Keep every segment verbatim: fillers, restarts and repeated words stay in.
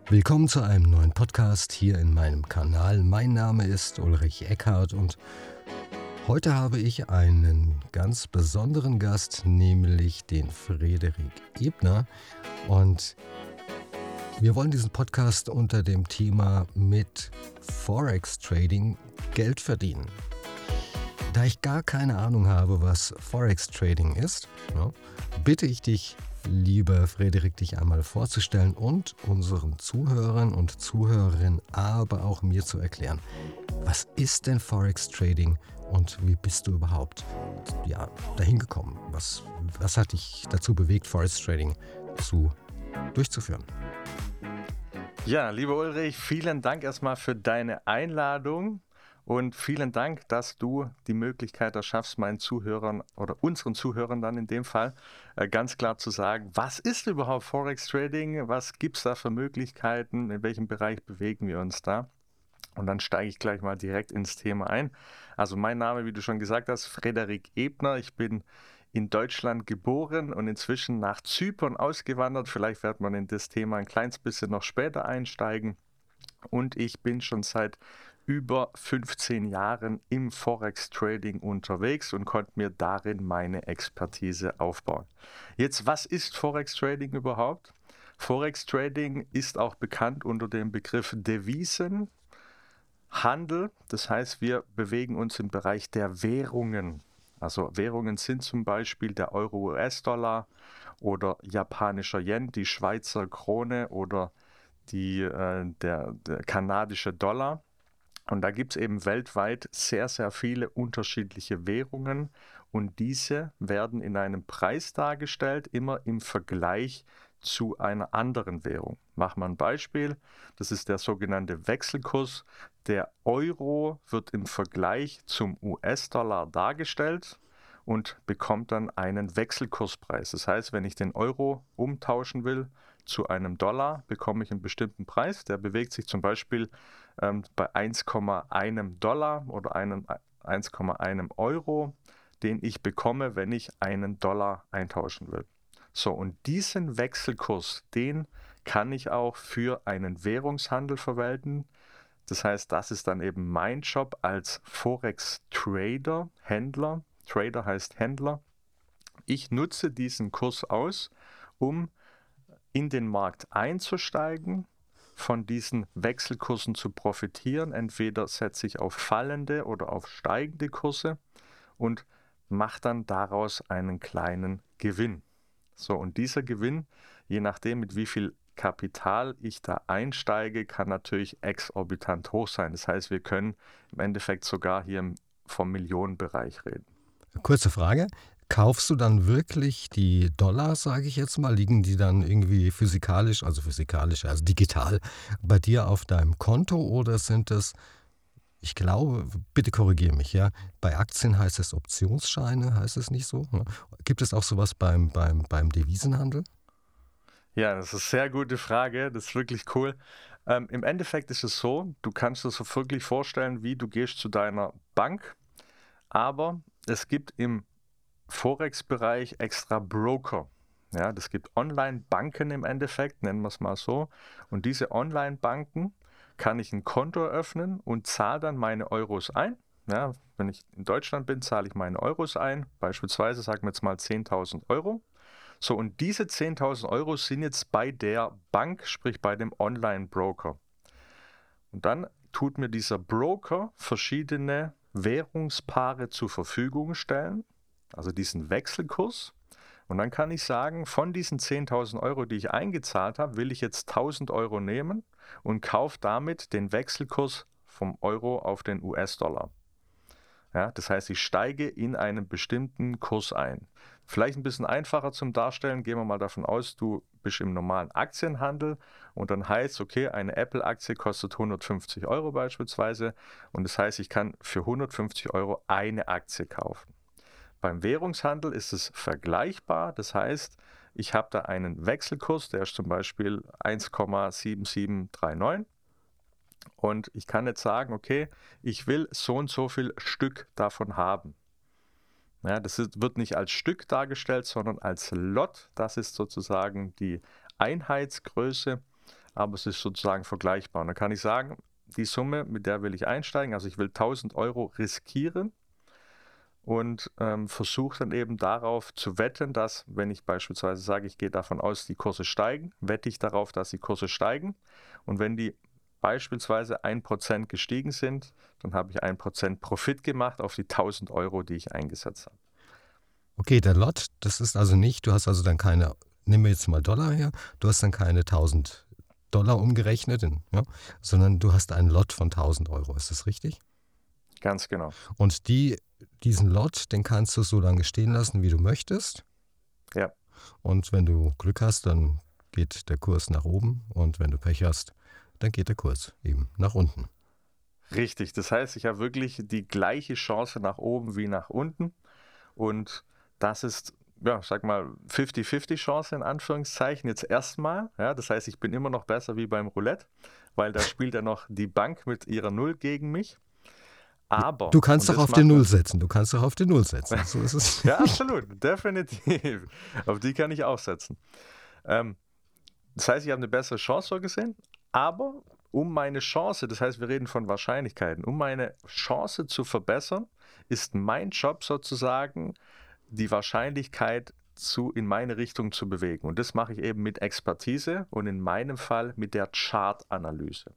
Willkommen zu einem neuen Podcast hier in meinem Kanal. Mein Name ist Ulrich Eckhardt und heute habe ich einen ganz besonderen Gast, nämlich den Frederik Ebner. Und wir wollen diesen Podcast unter dem Thema mit Forex Trading Geld verdienen. Da ich gar keine Ahnung habe, was Forex Trading ist, ja, bitte ich dich, lieber Frederik, dich einmal vorzustellen und unseren Zuhörern und Zuhörerinnen, aber auch mir zu erklären, was ist denn Forex Trading und wie bist du überhaupt ja, dahin gekommen? Was, was hat dich dazu bewegt, Forex Trading zu, durchzuführen? Ja, lieber Ulrich, vielen Dank erstmal für deine Einladung und vielen Dank, dass du die Möglichkeit erschaffst, meinen Zuhörern oder unseren Zuhörern dann in dem Fall äh, ganz klar zu sagen, was ist überhaupt Forex Trading, was gibt es da für Möglichkeiten, in welchem Bereich bewegen wir uns da? Und dann steige ich gleich mal direkt ins Thema ein. Also mein Name, wie du schon gesagt hast, Frederik Ebner. Ich bin in Deutschland geboren und inzwischen nach Zypern ausgewandert. Vielleicht wird man in das Thema ein kleines bisschen noch später einsteigen. Und ich bin schon seit über fünfzehn Jahren im Forex-Trading unterwegs und konnte mir darin meine Expertise aufbauen. Jetzt, was ist Forex-Trading überhaupt? Forex-Trading ist auch bekannt unter dem Begriff Devisenhandel. Das heißt, wir bewegen uns im Bereich der Währungen. Also Währungen sind zum Beispiel der Euro-U S-Dollar oder japanischer Yen, die Schweizer Krone oder die, äh, der, der kanadische Dollar. Und da gibt es eben weltweit sehr, sehr viele unterschiedliche Währungen und diese werden in einem Preis dargestellt, immer im Vergleich zu einer anderen Währung. Machen wir ein Beispiel, das ist der sogenannte Wechselkurs. Der Euro wird im Vergleich zum U S-Dollar dargestellt und bekommt dann einen Wechselkurspreis. Das heißt, wenn ich den Euro umtauschen will zu einem Dollar, bekomme ich einen bestimmten Preis. Der bewegt sich zum Beispiel ähm, bei eins Komma eins Dollar oder einem eins Komma eins Euro, den ich bekomme, wenn ich einen Dollar eintauschen will. So, und diesen Wechselkurs, den kann ich auch für einen Währungshandel verwenden. Das heißt, das ist dann eben mein Job als Forex-Trader, Händler. Trader heißt Händler. Ich nutze diesen Kurs aus, um in den Markt einzusteigen, von diesen Wechselkursen zu profitieren. Entweder setze ich auf fallende oder auf steigende Kurse und mache dann daraus einen kleinen Gewinn. So, und dieser Gewinn, je nachdem, mit wie viel Kapital ich da einsteige, kann natürlich exorbitant hoch sein. Das heißt, wir können im Endeffekt sogar hier vom Millionenbereich reden. Kurze Frage. Kaufst du dann wirklich die Dollar, sage ich jetzt mal, liegen die dann irgendwie physikalisch, also physikalisch, also digital bei dir auf deinem Konto oder sind es, ich glaube, bitte korrigiere mich, ja, bei Aktien heißt es Optionsscheine, heißt es nicht so? Ne? Gibt es auch sowas beim, beim, beim Devisenhandel? Ja, das ist eine sehr gute Frage, das ist wirklich cool. Ähm, im Endeffekt ist es so, du kannst dir so wirklich vorstellen, wie du gehst zu deiner Bank, aber es gibt im Forex-Bereich extra Broker. Ja, das gibt Online-Banken im Endeffekt, nennen wir es mal so. Und diese Online-Banken kann ich ein Konto eröffnen und zahle dann meine Euros ein. Ja, wenn ich in Deutschland bin, zahle ich meine Euros ein. Beispielsweise sagen wir jetzt mal zehntausend Euro. So, und diese zehntausend Euro sind jetzt bei der Bank, sprich bei dem Online-Broker. Und dann tut mir dieser Broker verschiedene Währungspaare zur Verfügung stellen, also diesen Wechselkurs. Und dann kann ich sagen, von diesen zehntausend Euro, die ich eingezahlt habe, will ich jetzt tausend Euro nehmen und kaufe damit den Wechselkurs vom Euro auf den U S-Dollar. Ja, das heißt, ich steige in einen bestimmten Kurs ein. Vielleicht ein bisschen einfacher zum Darstellen, gehen wir mal davon aus, du bist im normalen Aktienhandel und dann heißt, okay, eine Apple-Aktie kostet hundertfünfzig Euro beispielsweise und das heißt, ich kann für hundertfünfzig Euro eine Aktie kaufen. Beim Währungshandel ist es vergleichbar, das heißt, ich habe da einen Wechselkurs, der ist zum Beispiel eins Komma sieben sieben drei neun. Und ich kann jetzt sagen, okay, ich will so und so viel Stück davon haben. Ja, das ist, wird nicht als Stück dargestellt, sondern als Lot. Das ist sozusagen die Einheitsgröße. aber es ist sozusagen vergleichbar. Und dann kann ich sagen, die Summe, mit der will ich einsteigen, also ich will tausend Euro riskieren und ähm, versuche dann eben darauf zu wetten, dass, wenn ich beispielsweise sage, ich gehe davon aus, die Kurse steigen, wette ich darauf, dass die Kurse steigen. Und wenn die beispielsweise ein Prozent gestiegen sind, dann habe ich ein Prozent Profit gemacht auf die tausend Euro, die ich eingesetzt habe. Okay, der Lot, das ist also nicht, du hast also dann keine, nehmen wir jetzt mal Dollar her, du hast dann keine tausend Dollar umgerechnet, in, ja, sondern du hast einen Lot von tausend Euro, ist das richtig? Ganz genau. Und die, diesen Lot, den kannst du so lange stehen lassen, wie du möchtest. Ja. Und wenn du Glück hast, dann geht der Kurs nach oben und wenn du Pech hast, dann geht der Kurs eben nach unten. Richtig, das heißt, ich habe wirklich die gleiche Chance nach oben wie nach unten und das ist, ja, sag mal, fünfzig fünfzig Chance in Anführungszeichen jetzt erstmal. Ja, das heißt, ich bin immer noch besser wie beim Roulette, weil da spielt ja noch die Bank mit ihrer Null gegen mich. Aber, du kannst doch auf die macht Null man- setzen, du kannst doch auf die Null setzen. So ist es. Ja, absolut, definitiv. Auf die kann ich auch setzen. Ähm, das heißt, ich habe eine bessere Chance so gesehen, aber um meine Chance, das heißt, wir reden von Wahrscheinlichkeiten, um meine Chance zu verbessern, ist mein Job sozusagen, die Wahrscheinlichkeit zu, in meine Richtung zu bewegen. Und das mache ich eben mit Expertise und in meinem Fall mit der Chartanalyse.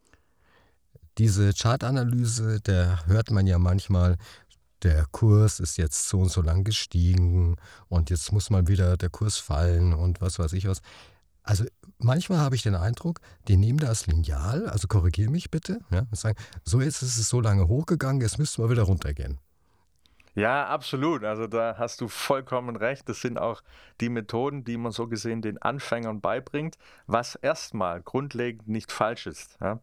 Diese Chartanalyse, da hört man ja manchmal, der Kurs ist jetzt so und so lang gestiegen und jetzt muss mal wieder der Kurs fallen und was weiß ich was. Also manchmal habe ich den Eindruck, die nehmen das Lineal, also korrigiere mich bitte, ja, und sagen, so jetzt ist es so lange hochgegangen, jetzt müssten wir wieder runtergehen. Ja, absolut. Also da hast du vollkommen recht. Das sind auch die Methoden, die man so gesehen den Anfängern beibringt, was erstmal grundlegend nicht falsch ist. Ja.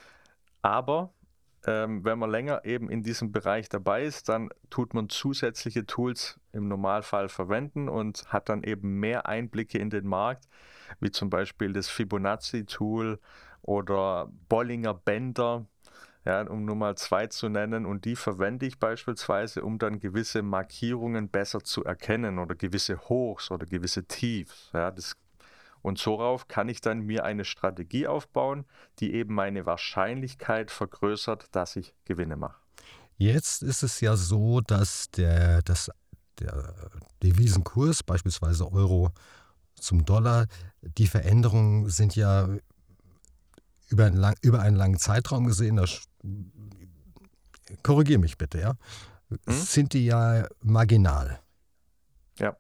Aber ähm, wenn man länger eben in diesem Bereich dabei ist, dann tut man zusätzliche Tools im Normalfall verwenden und hat dann eben mehr Einblicke in den Markt, wie zum Beispiel das Fibonacci-Tool oder Bollinger Bänder, ja, um nur mal zwei zu nennen. Und die verwende ich beispielsweise, um dann gewisse Markierungen besser zu erkennen oder gewisse Hochs oder gewisse Tiefs. Ja, das Und sorauf kann ich dann mir eine Strategie aufbauen, die eben meine Wahrscheinlichkeit vergrößert, dass ich Gewinne mache. Jetzt ist es ja so, dass der, dass der Devisenkurs, beispielsweise Euro zum Dollar, die Veränderungen sind ja über einen, lang, über einen langen Zeitraum gesehen, das, korrigiere mich bitte, ja, hm? sind die ja marginal. Ja.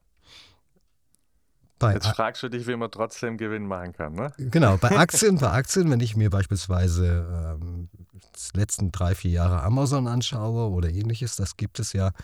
Bei Jetzt fragst du dich, wie man trotzdem Gewinn machen kann, ne? Genau, bei Aktien, bei Aktien, wenn ich mir beispielsweise ähm, die letzten drei, vier Jahre Amazon anschaue oder ähnliches, das gibt es ja,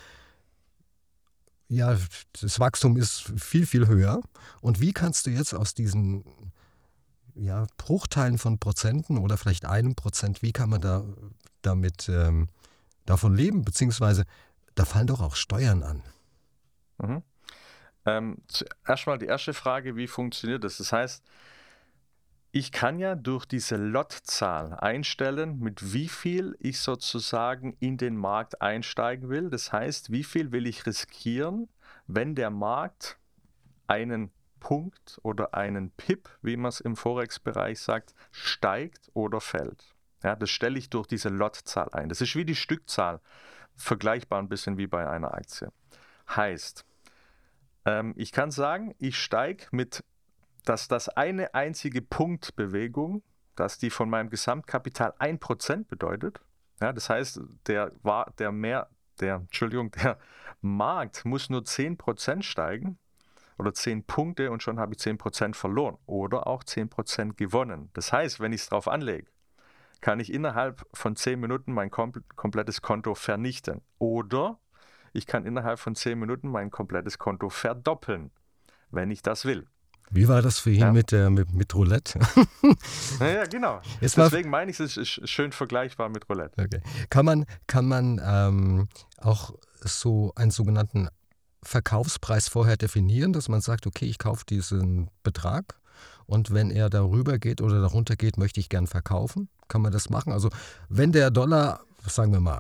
ja, das Wachstum ist viel, viel höher. Und wie kannst du jetzt aus diesen ja, Bruchteilen von Prozenten oder vielleicht einem Prozent, wie kann man da damit ähm, davon leben? Beziehungsweise, da fallen doch auch Steuern an. Mhm. Ähm, Erstmal die erste Frage, wie funktioniert das? Das heißt, ich kann ja durch diese Lotzahl einstellen, mit wie viel ich sozusagen in den Markt einsteigen will. Das heißt, wie viel will ich riskieren, wenn der Markt einen Punkt oder einen Pip, wie man es im Forex-Bereich sagt, steigt oder fällt. Ja, das stelle ich durch diese Lotzahl ein. Das ist wie die Stückzahl, vergleichbar ein bisschen wie bei einer Aktie. Heißt, ähm, ich kann sagen, ich steige mit, dass das eine einzige Punktbewegung, dass die von meinem Gesamtkapital ein Prozent bedeutet. Ja, das heißt, der, war, der, mehr, der, Entschuldigung, der Markt muss nur zehn Prozent steigen oder zehn Punkte und schon habe ich zehn Prozent verloren oder auch zehn Prozent gewonnen. Das heißt, wenn ich es drauf anlege, kann ich innerhalb von zehn Minuten mein kom- komplettes Konto vernichten. Oder ich kann innerhalb von zehn Minuten mein komplettes Konto verdoppeln, wenn ich das will. Wie war das für ihn Ja. mit, äh, mit, mit Roulette? Ja, genau. Jetzt mal- Deswegen meine ich, es ist schön vergleichbar mit Roulette. Okay. Kann man, kann man ähm, auch so einen sogenannten Verkaufspreis vorher definieren, dass man sagt, okay, ich kaufe diesen Betrag und wenn er darüber geht oder darunter geht, möchte ich gern verkaufen? Kann man das machen? Also wenn der Dollar, sagen wir mal,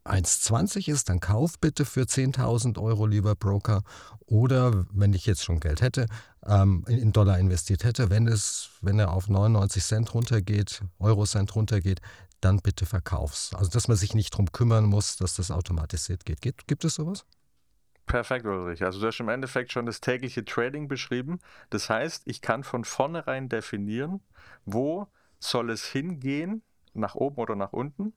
eins Komma zwanzig ist, dann kauf bitte für zehntausend Euro, lieber Broker. Oder wenn ich jetzt schon Geld hätte, ähm, in Dollar investiert hätte, wenn es, wenn er auf neunundneunzig Cent runtergeht, Eurocent runtergeht, dann bitte verkauf's. Also dass man sich nicht drum kümmern muss, dass das automatisiert geht. Gibt, gibt es sowas? Perfekt, Ulrich. Also du hast im Endeffekt schon das tägliche Trading beschrieben. Das heißt, ich kann von vornherein definieren, wo soll es hingehen, nach oben oder nach unten,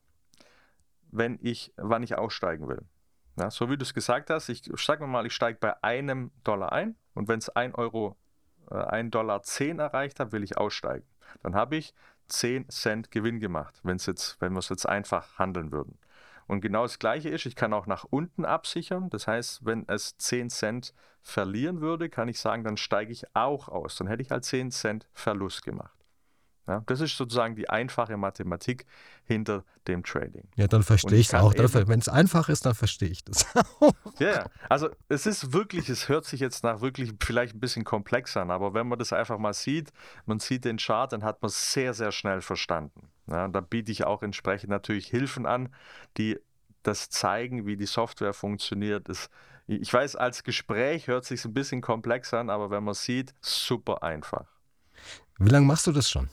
wenn ich, wann ich aussteigen will. Ja, so wie du es gesagt hast, ich sage mal, ich steige bei einem Dollar ein und wenn es ein Euro, äh, ein Dollar zehn erreicht hat, will ich aussteigen. Dann habe ich zehn Cent Gewinn gemacht, wenn's jetzt, wenn wir es jetzt einfach handeln würden. Und genau das Gleiche ist, ich kann auch nach unten absichern. Das heißt, wenn es zehn Cent verlieren würde, kann ich sagen, dann steige ich auch aus. Dann hätte ich halt zehn Cent Verlust gemacht. Ja, das ist sozusagen die einfache Mathematik hinter dem Trading. Ja, dann verstehe ich es auch. Wenn es einfach ist, dann verstehe ich das. Ja, ja, also es ist wirklich, es hört sich jetzt nach wirklich vielleicht ein bisschen komplex an, aber wenn man das einfach mal sieht, man sieht den Chart, dann hat man es sehr, sehr schnell verstanden. Ja, und da biete ich auch entsprechend natürlich Hilfen an, die das zeigen, wie die Software funktioniert. Das, ich weiß, als Gespräch hört es sich ein bisschen komplex an, aber wenn man es sieht, super einfach. Wie lange machst du das schon?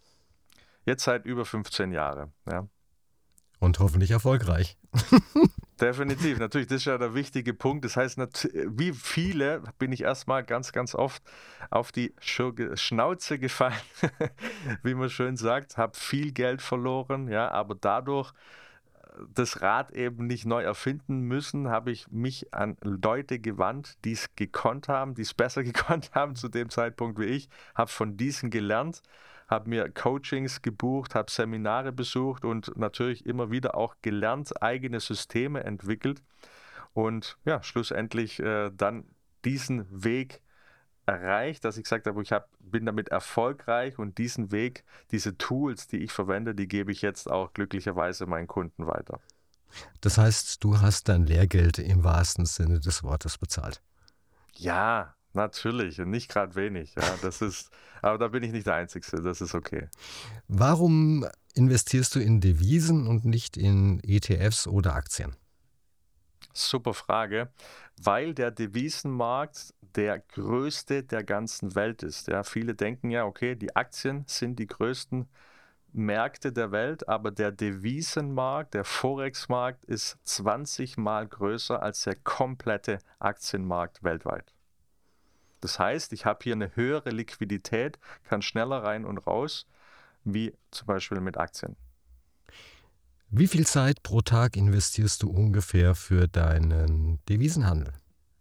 Jetzt seit über fünfzehn Jahren, ja. Und hoffentlich erfolgreich. Definitiv, natürlich, das ist ja der wichtige Punkt. Das heißt, wie viele bin ich erstmal ganz, ganz oft auf die Schnauze gefallen, wie man schön sagt, habe viel Geld verloren, ja, aber dadurch das Rad eben nicht neu erfinden müssen, habe ich mich an Leute gewandt, die es gekonnt haben, die es besser gekonnt haben zu dem Zeitpunkt wie ich, habe von diesen gelernt, habe mir Coachings gebucht, habe Seminare besucht und natürlich immer wieder auch gelernt, eigene Systeme entwickelt und ja, schlussendlich äh, dann diesen Weg erreicht, dass ich gesagt habe, ich hab, bin damit erfolgreich und diesen Weg, diese Tools, die ich verwende, die gebe ich jetzt auch glücklicherweise meinen Kunden weiter. Das heißt, du hast dein Lehrgeld im wahrsten Sinne des Wortes bezahlt. Ja, natürlich und nicht gerade wenig. Ja, das ist, aber da bin ich nicht der Einzige, das ist okay. Warum investierst du in Devisen und nicht in E T Fs oder Aktien? Super Frage, weil der Devisenmarkt der größte der ganzen Welt ist. Ja, viele denken ja, okay, die Aktien sind die größten Märkte der Welt, aber der Devisenmarkt, der Forex-Markt ist zwanzig Mal größer als der komplette Aktienmarkt weltweit. Das heißt, ich habe hier eine höhere Liquidität, kann schneller rein und raus, wie zum Beispiel mit Aktien. Wie viel Zeit pro Tag investierst du ungefähr für deinen Devisenhandel?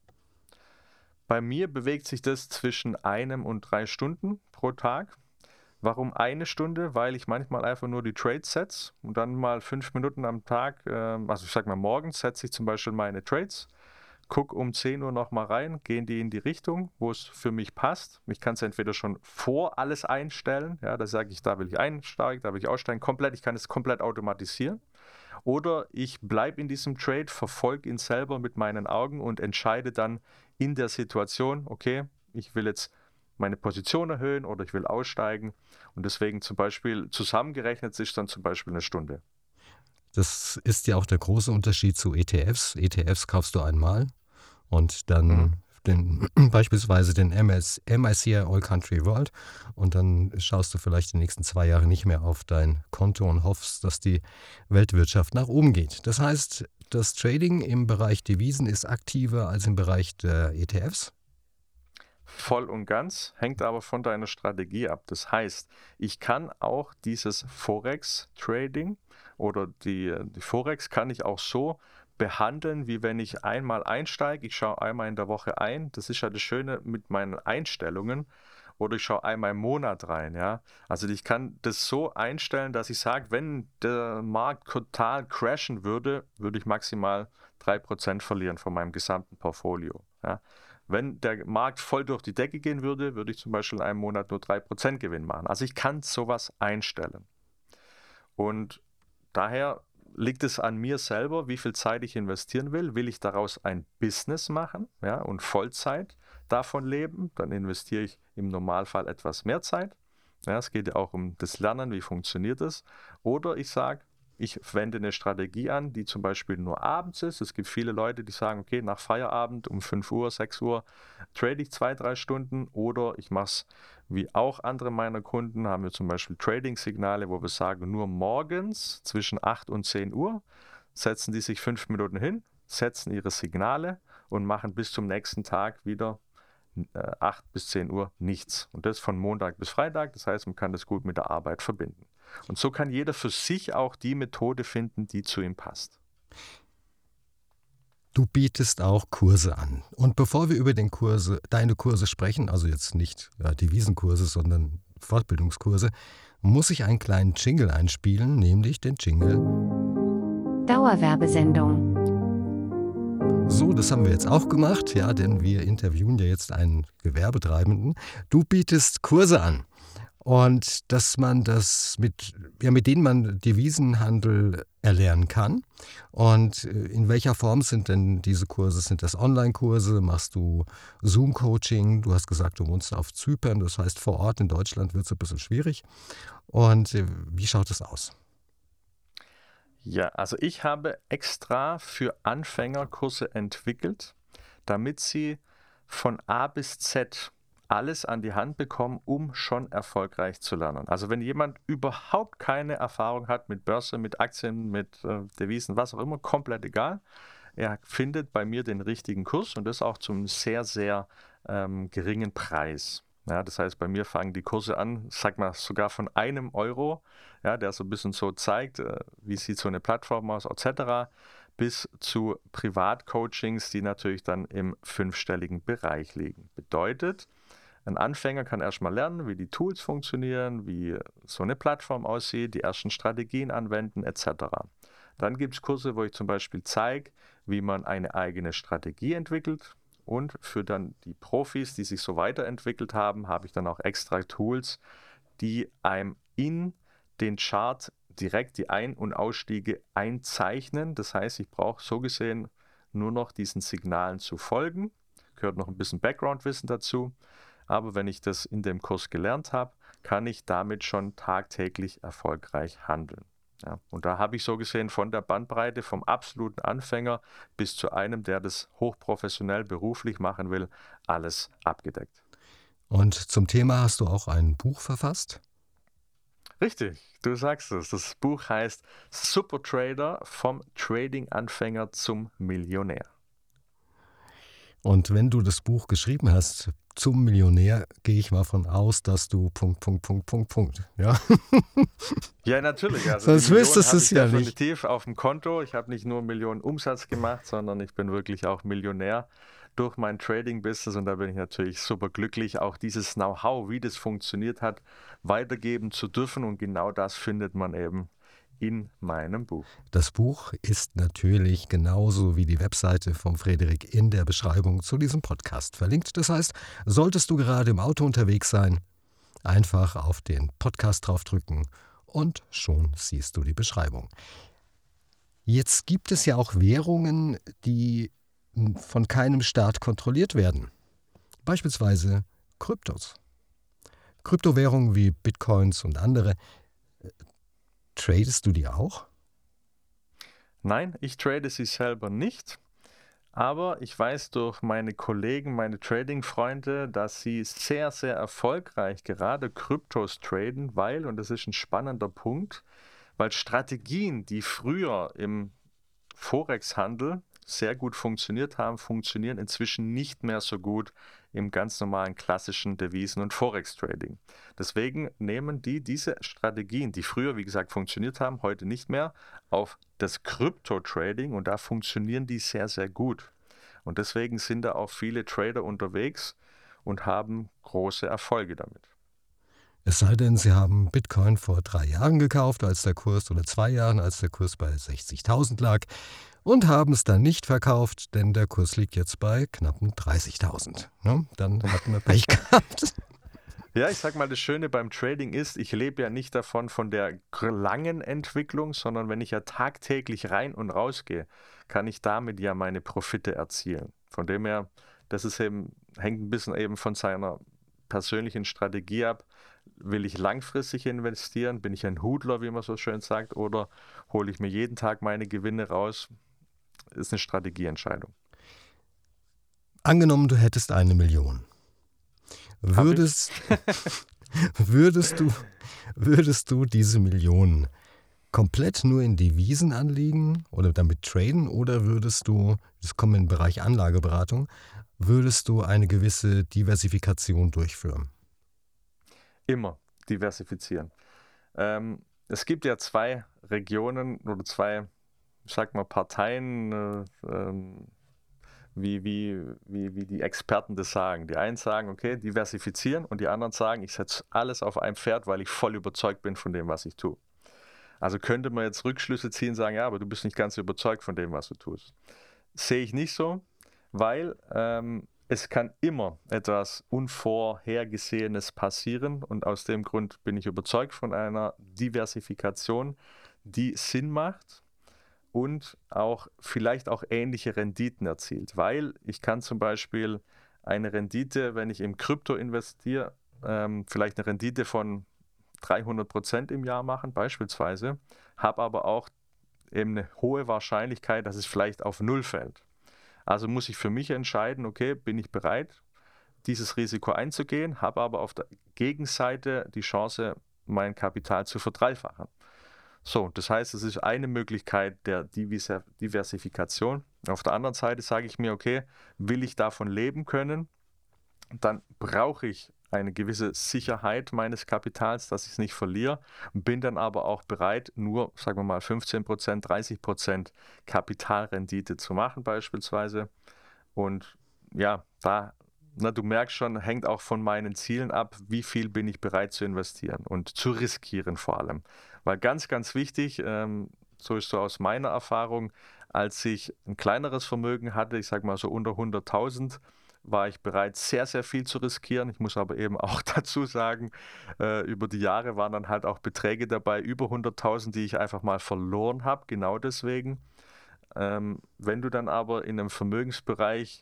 Bei mir bewegt sich das zwischen einem und drei Stunden pro Tag. Warum eine Stunde? Weil ich manchmal einfach nur die Trades setze und dann mal fünf Minuten am Tag, also ich sag mal morgens setze ich zum Beispiel meine Trades, gucke um zehn Uhr nochmal rein, gehen die in die Richtung, wo es für mich passt. Ich kann es entweder schon vor alles einstellen, ja, da sage ich, da will ich einsteigen, da will ich aussteigen, komplett, ich kann es komplett automatisieren. Oder ich bleibe in diesem Trade, verfolge ihn selber mit meinen Augen und entscheide dann in der Situation, okay, ich will jetzt meine Position erhöhen oder ich will aussteigen. Und deswegen zum Beispiel zusammengerechnet ist dann zum Beispiel eine Stunde. Das ist ja auch der große Unterschied zu E T Fs. E T Fs kaufst du einmal und dann mhm. den, beispielsweise den M I C I All Country World und dann schaust du vielleicht die nächsten zwei Jahre nicht mehr auf dein Konto und hoffst, dass die Weltwirtschaft nach oben geht. Das heißt, das Trading im Bereich Devisen ist aktiver als im Bereich der E T Fs? Voll und ganz, hängt aber von deiner Strategie ab. Das heißt, ich kann auch dieses Forex-Trading oder die, die Forex kann ich auch so behandeln, wie wenn ich einmal einsteige. Ich schaue einmal in der Woche ein. Das ist ja das Schöne mit meinen Einstellungen. Oder ich schaue einmal im Monat rein. Ja? Also ich kann das so einstellen, dass ich sage, wenn der Markt total crashen würde, würde ich maximal drei Prozent verlieren von meinem gesamten Portfolio. Ja? Wenn der Markt voll durch die Decke gehen würde, würde ich zum Beispiel in einem Monat nur drei Prozent Gewinn machen. Also ich kann sowas einstellen. Und daher liegt es an mir selber, wie viel Zeit ich investieren will. Will ich daraus ein Business machen, ja, und Vollzeit davon leben, dann investiere ich im Normalfall etwas mehr Zeit. Ja, es geht ja auch um das Lernen, wie funktioniert es. Oder ich sage, ich wende eine Strategie an, die zum Beispiel nur abends ist. Es gibt viele Leute, die sagen, okay, nach Feierabend um fünf Uhr, sechs Uhr trade ich zwei, drei Stunden oder ich mache es wie auch andere meiner Kunden, haben wir zum Beispiel Trading-Signale, wo wir sagen, nur morgens zwischen acht und zehn Uhr setzen die sich fünf Minuten hin, setzen ihre Signale und machen bis zum nächsten Tag wieder äh, acht bis zehn Uhr nichts. Und das von Montag bis Freitag, das heißt, man kann das gut mit der Arbeit verbinden. Und so kann jeder für sich auch die Methode finden, die zu ihm passt. Du bietest auch Kurse an. Und bevor wir über den Kurse, deine Kurse sprechen, also jetzt nicht ja, Devisenkurse, sondern Fortbildungskurse, muss ich einen kleinen Jingle einspielen, nämlich den Jingle Dauerwerbesendung. So, das haben wir jetzt auch gemacht, ja, denn wir interviewen ja jetzt einen Gewerbetreibenden. Du bietest Kurse an. Und dass man das mit, ja, mit denen man Devisenhandel erlernen kann. Und in welcher Form sind denn diese Kurse? Sind das Online-Kurse? Machst du Zoom-Coaching? Du hast gesagt, du wohnst auf Zypern, das heißt vor Ort in Deutschland wird es ein bisschen schwierig. Und wie schaut es aus? Ja, also ich habe extra für Anfänger Kurse entwickelt, damit sie von A bis Z alles an die Hand bekommen, um schon erfolgreich zu lernen. Also wenn jemand überhaupt keine Erfahrung hat mit Börse, mit Aktien, mit äh, Devisen, was auch immer, komplett egal, er findet bei mir den richtigen Kurs und das auch zum sehr, sehr ähm, geringen Preis. Ja, das heißt, bei mir fangen die Kurse an, sag mal, sogar von einem Euro, ja, der so ein bisschen so zeigt, äh, wie sieht so eine Plattform aus, et cetera, bis zu Privatcoachings, die natürlich dann im fünfstelligen Bereich liegen. Bedeutet, ein Anfänger kann erstmal lernen, wie die Tools funktionieren, wie so eine Plattform aussieht, die ersten Strategien anwenden, et cetera. Dann gibt es Kurse, wo ich zum Beispiel zeige, wie man eine eigene Strategie entwickelt. Und für dann die Profis, die sich so weiterentwickelt haben, habe ich dann auch extra Tools, die einem in den Chart direkt die Ein- und Ausstiege einzeichnen. Das heißt, ich brauche so gesehen nur noch diesen Signalen zu folgen. Gehört noch ein bisschen Background-Wissen dazu. Aber wenn ich das in dem Kurs gelernt habe, kann ich damit schon tagtäglich erfolgreich handeln. Ja, und da habe ich so gesehen von der Bandbreite vom absoluten Anfänger bis zu einem, der das hochprofessionell beruflich machen will, alles abgedeckt. Und zum Thema hast du auch ein Buch verfasst? Richtig, du sagst es. Das Buch heißt Supertrader vom Trading-Anfänger zum Millionär. Und wenn du das Buch geschrieben hast zum Millionär, gehe ich mal von aus, dass du Punkt, Punkt, Punkt, Punkt, Punkt. Ja, ja natürlich. Also sonst wüsstest du es ja nicht. Definitiv auf dem Konto. Ich habe nicht nur Millionen Umsatz gemacht, sondern ich bin wirklich auch Millionär durch mein Trading-Business und da bin ich natürlich super glücklich, auch dieses Know-how, wie das funktioniert hat, weitergeben zu dürfen und genau das findet man eben in meinem Buch. Das Buch ist natürlich genauso wie die Webseite von Frederik in der Beschreibung zu diesem Podcast verlinkt. Das heißt, solltest du gerade im Auto unterwegs sein, einfach auf den Podcast draufdrücken und schon siehst du die Beschreibung. Jetzt gibt es ja auch Währungen, die von keinem Staat kontrolliert werden. Beispielsweise Kryptos. Kryptowährungen wie Bitcoins und andere. Tradest du die auch? Nein, ich trade sie selber nicht. Aber ich weiß durch meine Kollegen, meine Trading-Freunde, dass sie sehr, sehr erfolgreich gerade Kryptos traden, weil, und das ist ein spannender Punkt, weil Strategien, die früher im Forex-Handel sehr gut funktioniert haben, funktionieren inzwischen nicht mehr so gut im ganz normalen klassischen Devisen- und Forex-Trading. Deswegen nehmen die diese Strategien, die früher, wie gesagt, funktioniert haben, heute nicht mehr, auf das Krypto-Trading und da funktionieren die sehr, sehr gut. Und deswegen sind da auch viele Trader unterwegs und haben große Erfolge damit. Es sei denn, Sie haben Bitcoin vor drei Jahren gekauft, als der Kurs, oder zwei Jahren, als der Kurs bei sechzigtausend lag, und haben es dann nicht verkauft, denn der Kurs liegt jetzt bei knappen dreißigtausend. Ne? Dann hatten wir Pech gehabt. Ja, ich sag mal, das Schöne beim Trading ist, ich lebe ja nicht davon von der langen Entwicklung, sondern wenn ich ja tagtäglich rein und raus gehe, kann ich damit ja meine Profite erzielen. Von dem her, das ist eben, hängt ein bisschen eben von seiner persönlichen Strategie ab. will ich langfristig investieren? Bin ich ein Hudler, wie man so schön sagt? Oder hole ich mir jeden Tag meine Gewinne raus? Ist eine Strategieentscheidung. Angenommen, du hättest eine Million. Hab ich? Würdest, würdest, du, würdest du diese Million komplett nur in Devisen anlegen oder damit traden oder würdest du, das kommt in den Bereich Anlageberatung, würdest du eine gewisse Diversifikation durchführen? Immer diversifizieren. Ähm, es gibt ja zwei Regionen oder zwei, ich sag mal, Parteien, äh, ähm, wie, wie, wie, wie die Experten das sagen. Die einen sagen, okay, diversifizieren und die anderen sagen, ich setze alles auf ein Pferd, weil ich voll überzeugt bin von dem, was ich tue. Also könnte man jetzt Rückschlüsse ziehen und sagen, ja, aber du bist nicht ganz überzeugt von dem, was du tust. Sehe ich nicht so, weil ähm, es kann immer etwas Unvorhergesehenes passieren und aus dem Grund bin ich überzeugt von einer Diversifikation, die Sinn macht und auch vielleicht auch ähnliche Renditen erzielt, weil ich kann zum Beispiel eine Rendite, wenn ich im Krypto investiere, ähm, vielleicht eine Rendite von dreihundert Prozent im Jahr machen beispielsweise, habe aber auch eben eine hohe Wahrscheinlichkeit, dass es vielleicht auf Null fällt. Also muss ich für mich entscheiden, okay, bin ich bereit, dieses Risiko einzugehen, habe aber auf der Gegenseite die Chance, mein Kapital zu verdreifachen. So, das heißt, es ist eine Möglichkeit der Diversifikation. Auf der anderen Seite sage ich mir, okay, will ich davon leben können, dann brauche ich eine gewisse Sicherheit meines Kapitals, dass ich es nicht verliere, bin dann aber auch bereit, nur, sagen wir mal, fünfzehn Prozent, dreißig Prozent Kapitalrendite zu machen beispielsweise. Und ja, da, na, du merkst schon, hängt auch von meinen Zielen ab, wie viel bin ich bereit zu investieren und zu riskieren vor allem. Weil ganz, ganz wichtig, ähm, so ist so aus meiner Erfahrung, als ich ein kleineres Vermögen hatte, ich sage mal so unter hunderttausend, war ich bereit, sehr, sehr viel zu riskieren. Ich muss aber eben auch dazu sagen, äh, über die Jahre waren dann halt auch Beträge dabei, über hunderttausend, die ich einfach mal verloren habe, genau deswegen. Ähm, wenn du dann aber in einem Vermögensbereich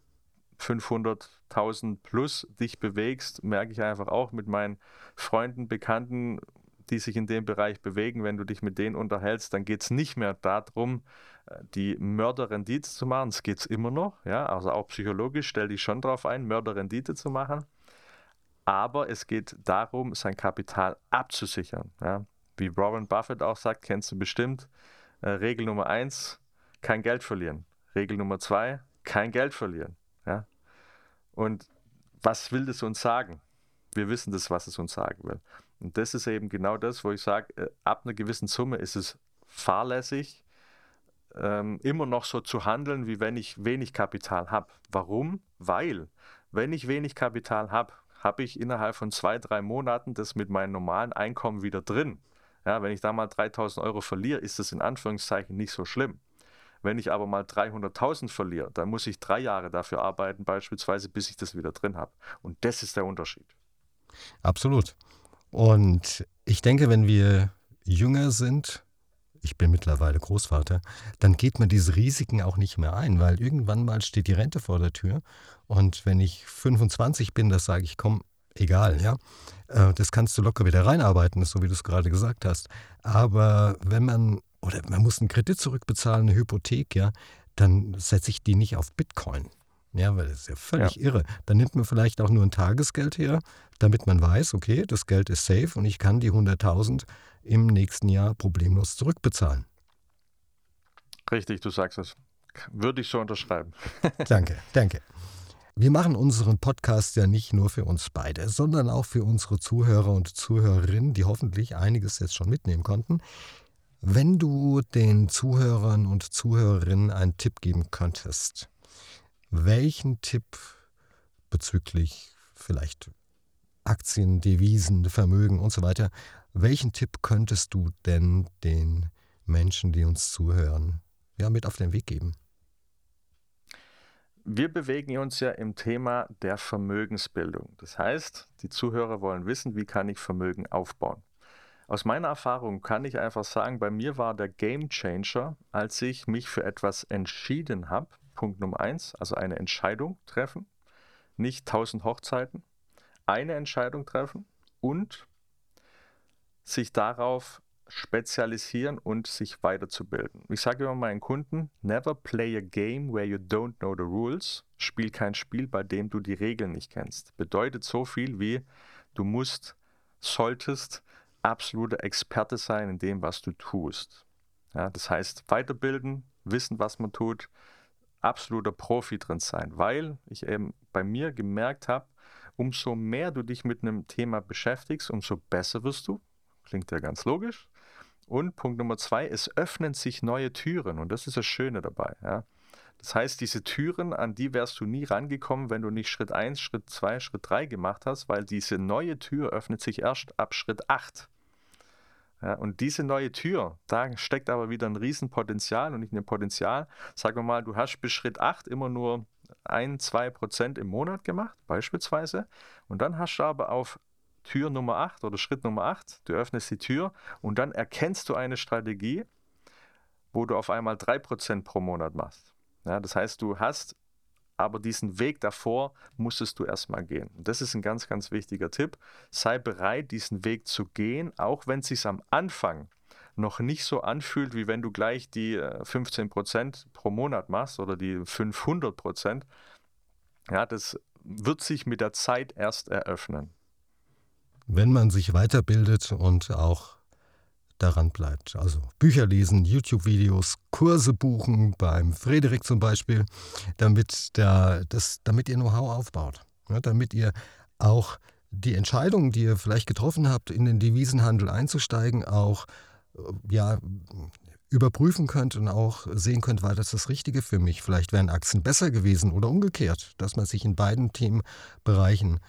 fünfhunderttausend plus dich bewegst, merke ich einfach auch mit meinen Freunden, Bekannten, die sich in dem Bereich bewegen, wenn du dich mit denen unterhältst, dann geht es nicht mehr darum, die Mörderrendite zu machen. Es geht immer noch, ja, also auch psychologisch stell dich schon darauf ein, Mörderrendite zu machen. Aber es geht darum, sein Kapital abzusichern. Ja. Wie Warren Buffett auch sagt, kennst du bestimmt, äh, Regel Nummer eins, kein Geld verlieren. Regel Nummer zwei, kein Geld verlieren. Ja. Und was will das uns sagen? Wir wissen das, was es uns sagen will. Und das ist eben genau das, wo ich sage, äh, ab einer gewissen Summe ist es fahrlässig, ähm, immer noch so zu handeln, wie wenn ich wenig Kapital habe. Warum? Weil, wenn ich wenig Kapital habe, habe ich innerhalb von zwei, drei Monaten das mit meinem normalen Einkommen wieder drin. Ja, wenn ich da mal dreitausend Euro verliere, ist das in Anführungszeichen nicht so schlimm. Wenn ich aber mal dreihunderttausend verliere, dann muss ich drei Jahre dafür arbeiten, beispielsweise, bis ich das wieder drin habe. Und das ist der Unterschied. Absolut. Und ich denke, wenn wir jünger sind, ich bin mittlerweile Großvater, dann geht man diese Risiken auch nicht mehr ein, weil irgendwann mal steht die Rente vor der Tür. Und wenn ich fünfundzwanzig bin, das sage ich, komm, egal, ja. Das kannst du locker wieder reinarbeiten, so wie du es gerade gesagt hast. Aber wenn man, oder man muss einen Kredit zurückbezahlen, eine Hypothek, ja, dann setze ich die nicht auf Bitcoin. Ja, weil das ist ja völlig ja. irre. Dann nimmt man vielleicht auch nur ein Tagesgeld her, damit man weiß, okay, das Geld ist safe und ich kann die hunderttausend im nächsten Jahr problemlos zurückbezahlen. Richtig, du sagst es. Würde ich so unterschreiben. Danke, danke. Wir machen unseren Podcast ja nicht nur für uns beide, sondern auch für unsere Zuhörer und Zuhörerinnen, die hoffentlich einiges jetzt schon mitnehmen konnten. Wenn du den Zuhörern und Zuhörerinnen einen Tipp geben könntest, welchen Tipp bezüglich vielleicht Aktien, Devisen, Vermögen und so weiter, welchen Tipp könntest du denn den Menschen, die uns zuhören, ja, mit auf den Weg geben? Wir bewegen uns ja im Thema der Vermögensbildung. Das heißt, die Zuhörer wollen wissen, wie kann ich Vermögen aufbauen. Aus meiner Erfahrung kann ich einfach sagen, bei mir war der Gamechanger, als ich mich für etwas entschieden habe, Punkt Nummer eins, also eine Entscheidung treffen, nicht tausend Hochzeiten, eine Entscheidung treffen und sich darauf spezialisieren und sich weiterzubilden. Ich sage immer meinen Kunden, never play a game where you don't know the rules. Spiel kein Spiel, bei dem du die Regeln nicht kennst. Bedeutet so viel wie, du musst, solltest absoluter Experte sein in dem, was du tust. Ja, das heißt, weiterbilden, wissen, was man tut, absoluter Profi drin sein, weil ich eben bei mir gemerkt habe, umso mehr du dich mit einem Thema beschäftigst, umso besser wirst du. Klingt ja ganz logisch. Und Punkt Nummer zwei, es öffnen sich neue Türen und das ist das Schöne dabei. Ja. Das heißt, diese Türen, an die wärst du nie rangekommen, wenn du nicht Schritt eins, Schritt zwei, Schritt drei gemacht hast, weil diese neue Tür öffnet sich erst ab Schritt acht. Ja, und diese neue Tür, da steckt aber wieder ein Riesenpotenzial und nicht ein Potenzial. Sagen wir mal, du hast bis Schritt acht immer nur ein, zwei Prozent im Monat gemacht, beispielsweise. Und dann hast du aber auf Tür Nummer acht oder Schritt Nummer acht, du öffnest die Tür und dann erkennst du eine Strategie, wo du auf einmal drei Prozent pro Monat machst. Ja, das heißt, du hast aber diesen Weg davor musstest du erstmal gehen. Und das ist ein ganz, ganz wichtiger Tipp. Sei bereit, diesen Weg zu gehen, auch wenn es sich am Anfang noch nicht so anfühlt, wie wenn du gleich die fünfzehn Prozent pro Monat machst oder die fünfhundert Prozent. Ja, das wird sich mit der Zeit erst eröffnen. Wenn man sich weiterbildet und auch daran bleibt. Also Bücher lesen, YouTube-Videos, Kurse buchen, beim Frederik zum Beispiel, damit, der, das, damit ihr Know-how aufbaut. Ja, damit ihr auch die Entscheidungen, die ihr vielleicht getroffen habt, in den Devisenhandel einzusteigen, auch ja, überprüfen könnt und auch sehen könnt, war das das Richtige für mich? Vielleicht wären Aktien besser gewesen oder umgekehrt, dass man sich in beiden Themenbereichen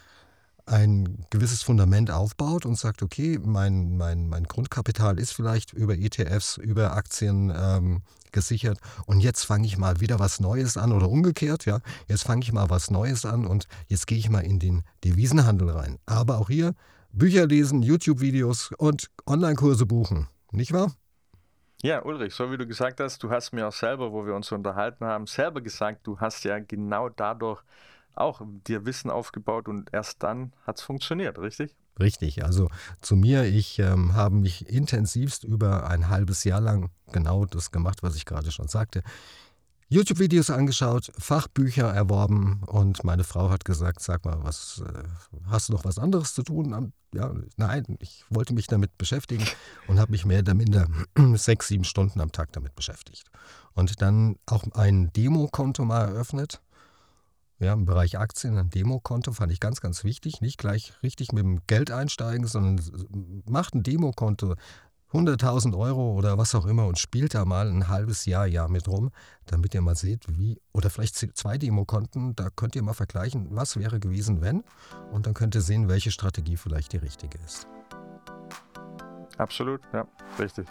ein gewisses Fundament aufbaut und sagt, okay, mein, mein, mein Grundkapital ist vielleicht über E T Fs, über Aktien ähm, gesichert und jetzt fange ich mal wieder was Neues an oder umgekehrt, ja, jetzt fange ich mal was Neues an und jetzt gehe ich mal in den Devisenhandel rein. Aber auch hier Bücher lesen, YouTube-Videos und Online-Kurse buchen, nicht wahr? Ja, Ulrich, so wie du gesagt hast, du hast mir auch selber, wo wir uns unterhalten haben, selber gesagt, du hast ja genau dadurch auch dir Wissen aufgebaut und erst dann hat es funktioniert, richtig? Richtig, also zu mir, ich ähm, habe mich intensivst über ein halbes Jahr lang genau das gemacht, was ich gerade schon sagte. YouTube-Videos angeschaut, Fachbücher erworben und meine Frau hat gesagt, sag mal, was äh, hast du noch was anderes zu tun? Ja, nein, ich wollte mich damit beschäftigen und habe mich mehr oder minder sechs, sieben Stunden am Tag damit beschäftigt. Und dann auch ein Demokonto mal eröffnet. Ja, im Bereich Aktien, ein Demokonto fand ich ganz, ganz wichtig. Nicht gleich richtig mit dem Geld einsteigen, sondern macht ein Demokonto, hunderttausend Euro oder was auch immer und spielt da mal ein halbes Jahr, Jahr mit rum, damit ihr mal seht, wie, oder vielleicht zwei Demokonten, da könnt ihr mal vergleichen, was wäre gewesen, wenn, und dann könnt ihr sehen, welche Strategie vielleicht die richtige ist. Absolut, ja, richtig.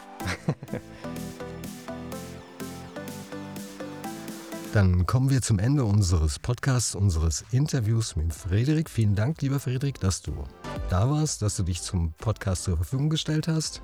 Dann kommen wir zum Ende unseres Podcasts, unseres Interviews mit Frederik. Vielen Dank, lieber Frederik, dass du da warst, dass du dich zum Podcast zur Verfügung gestellt hast.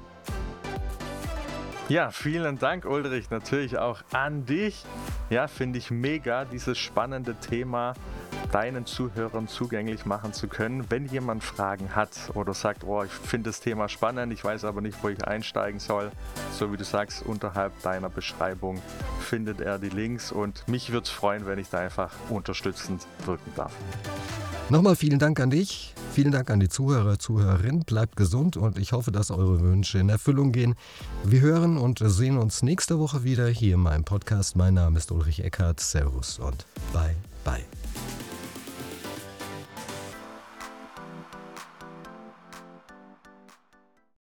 Ja, vielen Dank, Ulrich, natürlich auch an dich. Ja, finde ich mega, dieses spannende Thema deinen Zuhörern zugänglich machen zu können. Wenn jemand Fragen hat oder sagt, oh, ich finde das Thema spannend, ich weiß aber nicht, wo ich einsteigen soll, so wie du sagst, unterhalb deiner Beschreibung findet er die Links und mich würde es freuen, wenn ich da einfach unterstützend wirken darf. Nochmal vielen Dank an dich, vielen Dank an die Zuhörer, Zuhörerinnen. Bleibt gesund und ich hoffe, dass eure Wünsche in Erfüllung gehen. Wir hören und sehen uns nächste Woche wieder hier in meinem Podcast. Mein Name ist Ulrich Eckhardt. Servus und bye.